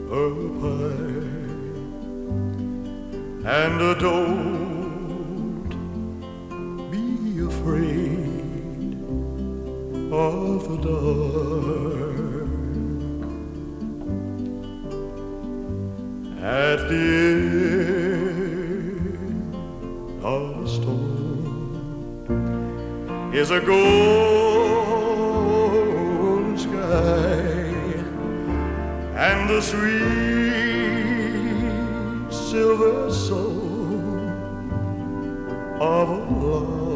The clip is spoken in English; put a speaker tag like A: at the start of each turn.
A: pie, and don't be afraid of the dark. At the end of the storm is a golden sky, and the sweet silver soul of a love